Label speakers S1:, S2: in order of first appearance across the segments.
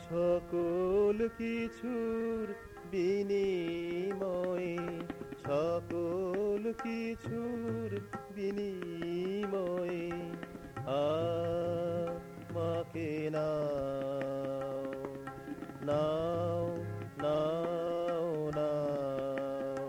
S1: সকল কিছুর বিনিময়ে, সকল কিছুর বিনিময়ে আমাকে নাও, নাও, নাও, নাও।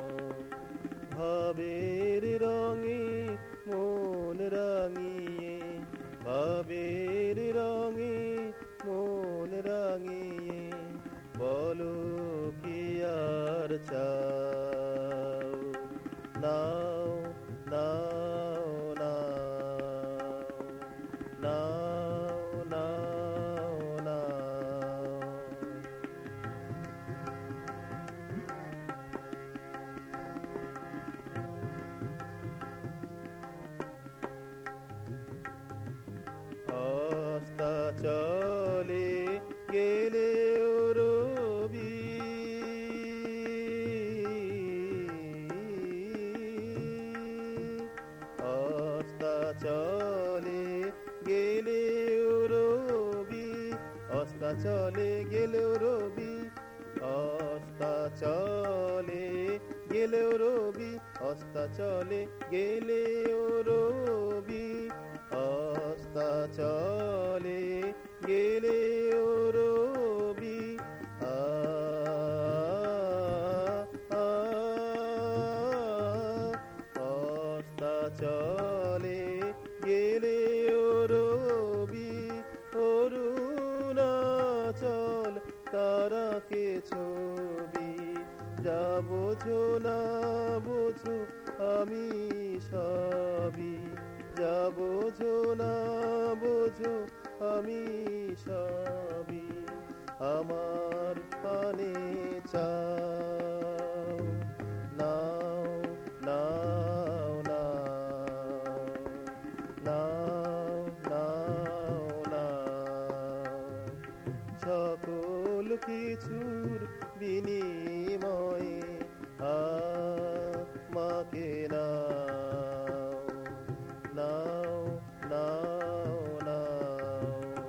S1: ভাবের রঙে মন রাঙিয়ে, ভাবের রঙে মন রাঙিয়ে, বলো কি আর চাও। নাও, নাও, নাও, নাও, নাও, নাও। অস্তাচলে গেলেও রবি, অস্তাচলে গেলেও রবি, অস্তাচলে গেলেও রবি, অস্তাচলে গেলেও রবি, অস্তাচলে গেলেও রবি, অস্তাচলে গেলেও রবি। অস্তাচলে গেলেও রবি, অরুণাচল তারাকে ছবি। যা বোঝো না বোঝো আমি সবই, যা বোঝো না বোঝো আমি সবই, আমার পানে চাও। নাও, নাও, নাও, নাও, নাও, নাও। সকল কিছুর বিনিময়ে আমাকে নাও, নাও, নাও, নাও।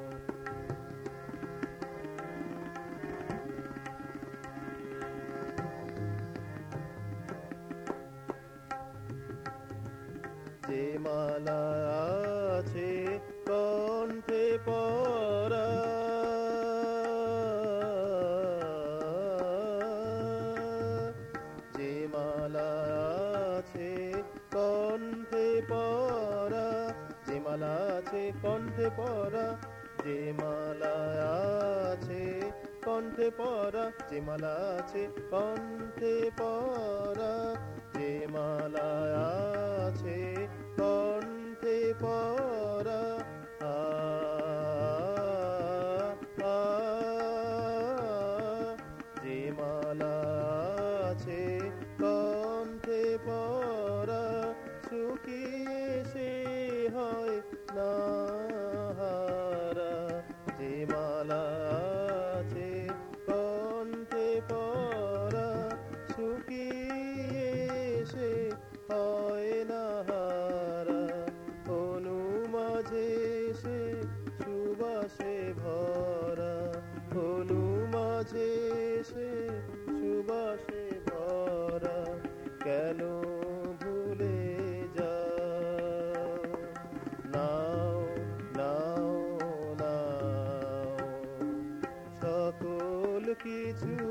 S1: যে মালা আছে কণ্ঠে পরা, যে মালা আছে কণ্ঠে পরা, যে মালা আছে কণ্ঠে পরা, যে মালা আছে কণ্ঠে পরা, যে মালা আছে কণ্ঠে পরা, যে মালা আছে কণ্ঠে পরা। যে মালা আছে কণ্ঠে পরা, শুকিয়ে সে হয় না হারা। যে মালা আছে কণ্ঠে পরা, শুকিয়ে সে হয় না হারা। অনু মাঝে সে সুবাসে ভরা, অনু মাঝে সে সুবাসে ভরা। কেন ভুলে যাও। নাও, নাও, নাও। সকল কিছু